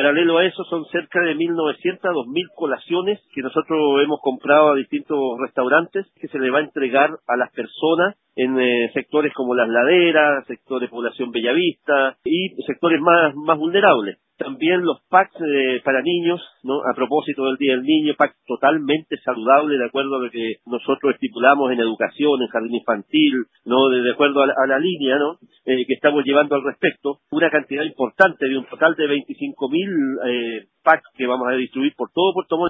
Paralelo a eso, son cerca de 1.900 a 2.000 colaciones que nosotros hemos comprado a distintos restaurantes que se le va a entregar a las personas en sectores como Las Laderas, sectores población Bellavista y sectores más vulnerables. También los packs para niños, ¿no? A propósito del Día del Niño, packs totalmente saludables de acuerdo a lo que nosotros estipulamos en educación, en jardín infantil, ¿no? De acuerdo a la línea, ¿no? Que estamos llevando al respecto. Una cantidad importante de un total de 25.000 packs que vamos a distribuir por todo Puerto Montt.